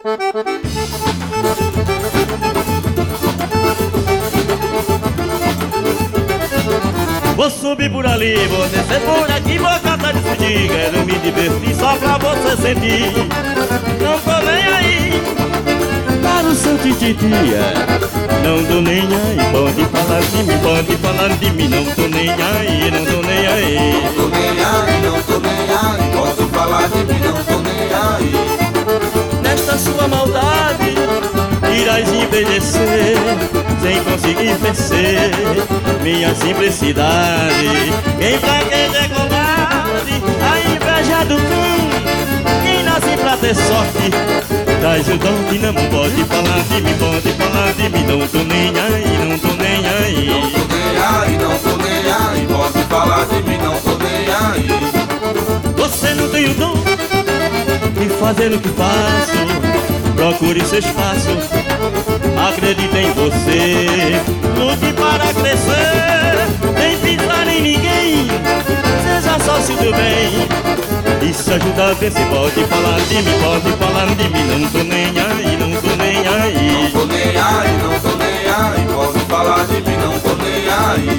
Vou subir por ali, vou descer por aqui, vou cantar de fudir. Quero me divertir só pra você sentir. Não tô nem aí para o seu tititi, não tô nem aí. Pode falar de mim, pode falar de mim. Não tô nem aí, não tô nem aí. Não tô nem aí, não tô nem aí. Pode falar de mim, não tô nem aí. Nesta sua maldade irás envelhecer sem conseguir vencer minha simplicidade. Quem fraqueja é covarde, a inveja do cão. Quem nasce pra ter sorte traz o dom que não pode falar de mim, pode falar de mim. Não tô nem aí, não tô nem aí. Não tô nem aí, não tô nem aí. Pode falar de mim, não tô nem aí. Você não tem o dom de fazer o que faço. Procure seu espaço, acredite em você. Lute para crescer, nem pisar em ninguém. Seja sócio do bem, isso ajuda a ver se pode falar de mim, pode falar de mim. Não tô nem aí, não tô nem aí. Não tô nem aí, não tô nem aí. Pode falar de mim, não tô nem aí.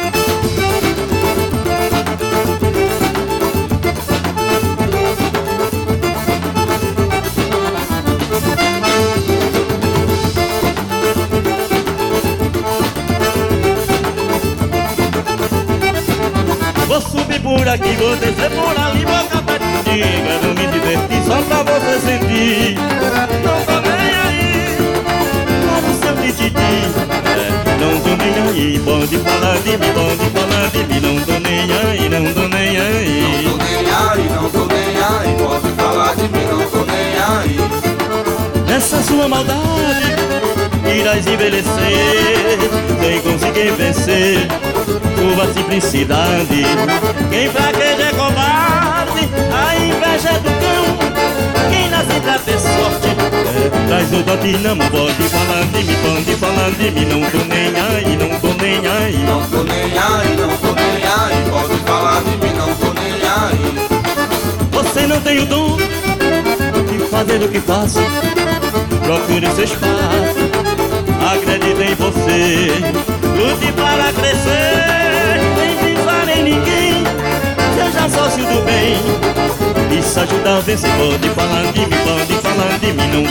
Vou subir por aqui, vou descer por ali, vou cantar de fudir. Quero me divertir só pra você sentir. Não tô nem aí para o seu tititi, não tô nem aí. Pode falar de mim, pode falar de mim. Não tô nem aí, não tô nem aí. Não tô nem aí, não tô nem aí. Pode falar de mim, não tô nem aí. Nessa sua maldade irás envelhecer sem conseguir vencer sua simplicidade. Quem fraqueja é covarde, a inveja é do cão. Quem nasce pra ter sorte traz o dote, não pode falar de mim, pode falar de mim. Não tô nem aí, não tô nem aí. Não tô nem aí, não tô nem aí. Pode falar de mim, não tô nem aí. Você não tem o dom de fazer o que faço. Procure seu espaço, acredite em você. Lute para crescer, nem pisar em ninguém. Seja sócio do bem, isso ajuda a vencer. Pode falar de mim, pode falar de mim. Não